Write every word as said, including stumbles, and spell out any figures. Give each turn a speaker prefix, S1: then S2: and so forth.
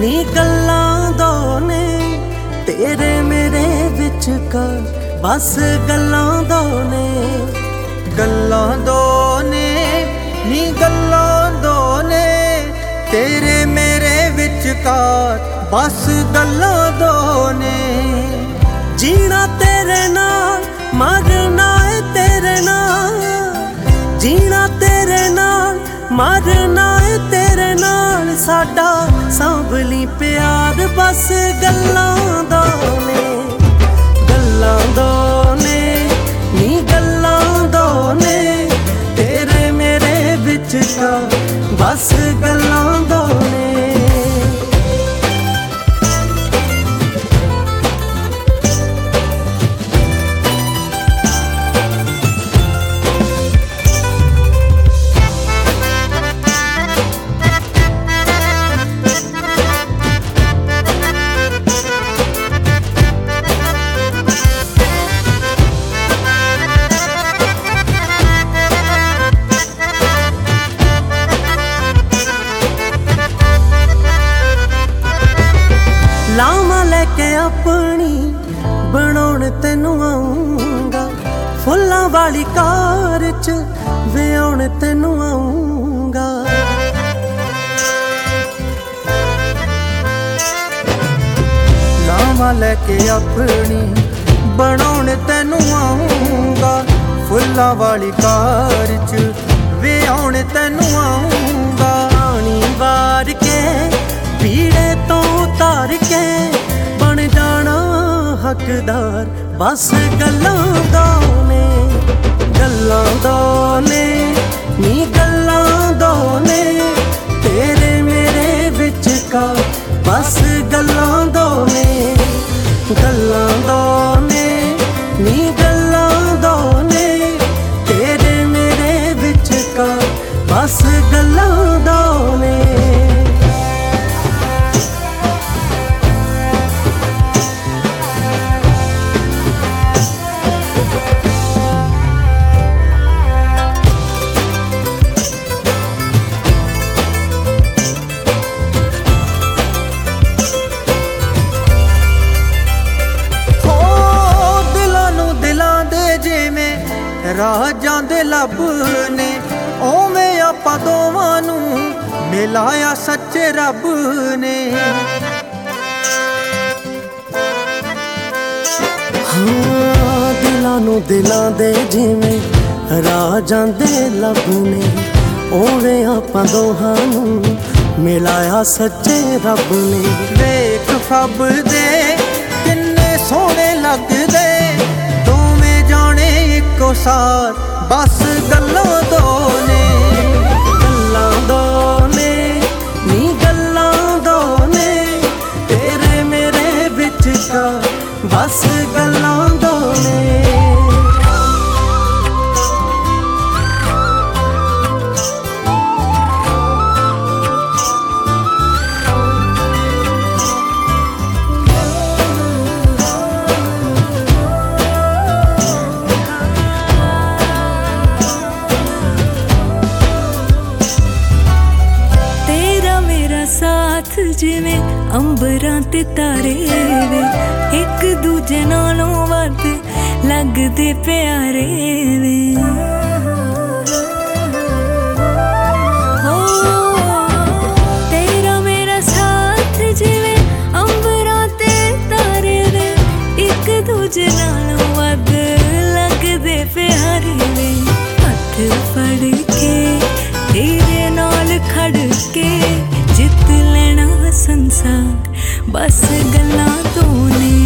S1: नी गल्लां दो ने तेरे मेरे विचकार बस गल्लां दो ने
S2: गल्लां दो ने नी गल्लां दो ने तेरे मेरे विचकार बस गल्लां दो ने
S1: जीना तेरे नाल मरना है तेरे नाल जीना तेरे नाल मरना है तेरे नाल साडा सांभली प्यार बस गल्लां दो ने गल्लां दो ने नी गल्लां दो ने तेरे मेरे विचकार बस गल्लां दो ने लावां लैके अपनी बनाउण तैनू आऊंगा फुल्लां वाली कार च विआउण तैनू आऊंगा
S2: लावां लैके अपनी बनाउण तैनू आऊंगा फुल्लां वाली कार च विआउण तैनू आऊंगा
S1: पानी वार के पीड़े तो उतार के बन जाना हकदार बस गल्लां दो ने गल्लां दो ने नी गल्लां दो ने तेरे मेरे विचकार बस गल्लां दो ने गल्लां दो ने नी गल्लां दो ने तेरे मेरे विचकार बस गल्लां दो ने
S2: राजां दे लब ने ओवें आपां दोवां नूं मिलाया सच्चे रब ने
S1: हाँ दिलां नूं दिलां दे जिवें राजां दे लब ने ओवें आपां दोहां नूं मिलाया सच्चे रब ने
S2: वेख फब दे किन्ने सोहणे लगदे दोवें जाने इक्को सार बस गल्लां दो ने
S1: गल्लां दो ने नी गल्लां दो ने तेरे मेरे विचकार बस गल्लां दो ने साथ जिवें अंबरां ते तारे वे एक दूजे नालों वध लगदे प्यारे वे हो तेरा मेरा साथ जिवें अंबरां ते तारे वे एक दूजे नालों वध लगदे प्यारे वे हथ फड़ के तेरे नाल खड़ के जित लेना संसार बस गल्लां दो ने